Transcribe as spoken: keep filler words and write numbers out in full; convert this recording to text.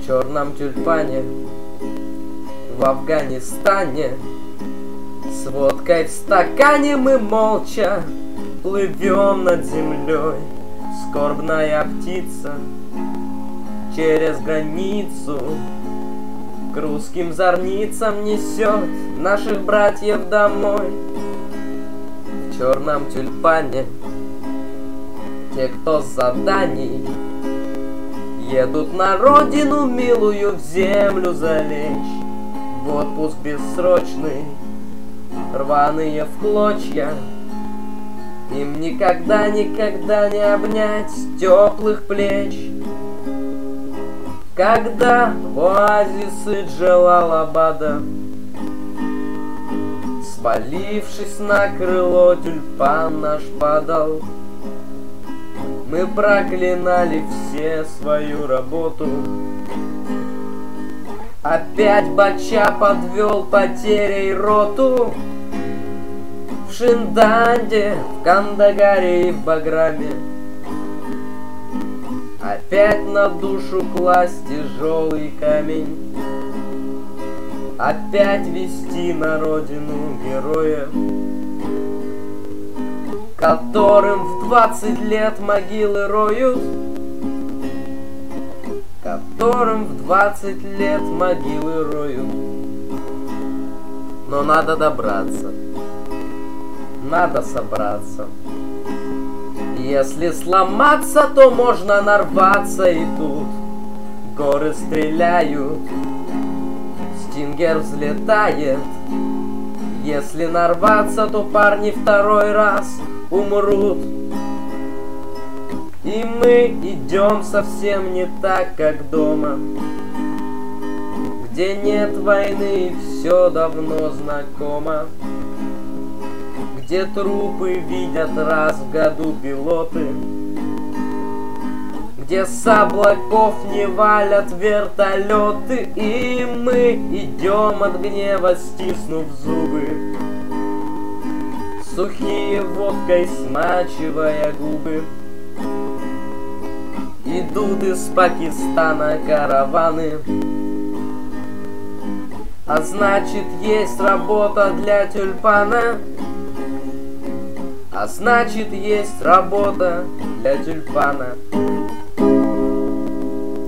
В черном тюльпане в Афганистане с водкой в стакане мы молча плывем над землей. Скорбная птица через границу к русским зорницам несет наших братьев домой. В черном тюльпане те, кто с заданий, едут на родину милую в землю залечь. В отпуск бессрочный, рваные в клочья, им никогда, никогда не обнять теплых плеч. Когда в оазисы Джалалабада, свалившись на крыло, тюльпан наш падал, мы проклинали все свою работу. Опять Бача подвел потерей роту. В Шинданде, в Кандагаре и в Баграме опять на душу класть тяжелый камень. Опять вести на родину героев, которым в двадцать лет могилы роют, которым в двадцать лет могилы роют. Но надо добраться, надо собраться. Если сломаться, то можно нарваться, и тут горы стреляют, стингер взлетает. Если нарваться, то парни второй раз умрут. И мы идем совсем не так, как дома, где нет войны и все давно знакомо, где трупы видят раз в году пилоты, где с облаков не валят вертолеты. И мы идем от гнева, стиснув зубы, сухие водкой смачивая губы. Идут из Пакистана караваны, а значит есть работа для тюльпана. А значит есть работа для тюльпана.